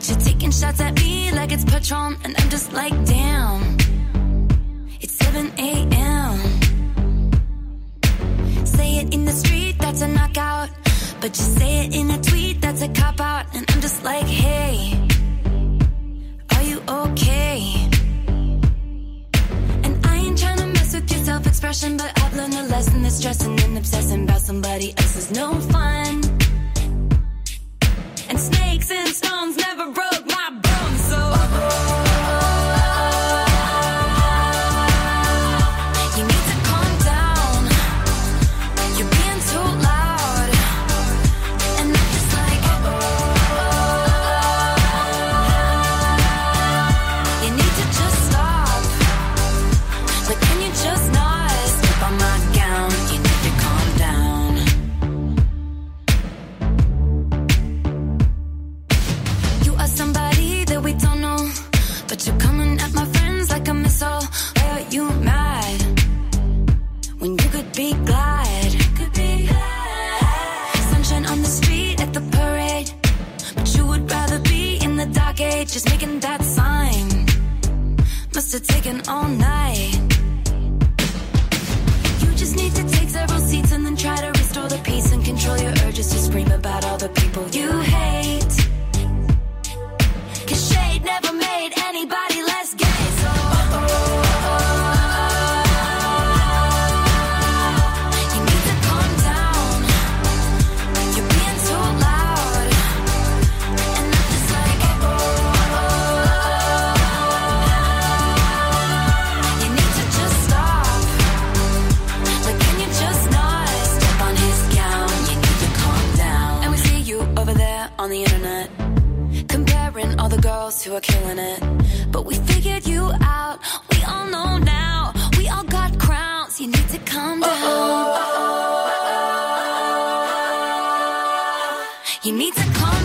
you're taking shots at me like it's Patron, and I'm just like, damn. It's 7 a.m. Say it in the street, that's a knockout. But you say it in a tweet, that's a cop-out. And I'm just like, hey, are you okay? And I ain't tryna mess with your self-expression, but I've learned a lesson that stressing and obsessing about somebody else is no fun. And snakes and stones never broke my bones, so you need to calm down. You're being too loud. And I'm just like, you need to just stop. But can you just not slip on my gown? You need to calm down. You are somebody that we don't know, but you're coming at my friends like a missile. Why are you mad when you could be glad? Sunshine on the street at the parade, but you would rather be in the dark age, just making that sign. Must have taken all night. You just need to take several seats and then try to restore the peace and control your urges to scream about all the people you hate. 'Cause shade never made anybody less gay, so you need to calm down. You're being too loud. And I'm just like, you need to just stop. Like, can you just not step on his gown? You need to calm down. And we see you over there on the internet, comparing all the girls who are killing it. But we figured you out. We all know now. We all got crowns. You need to calm down. You need to calm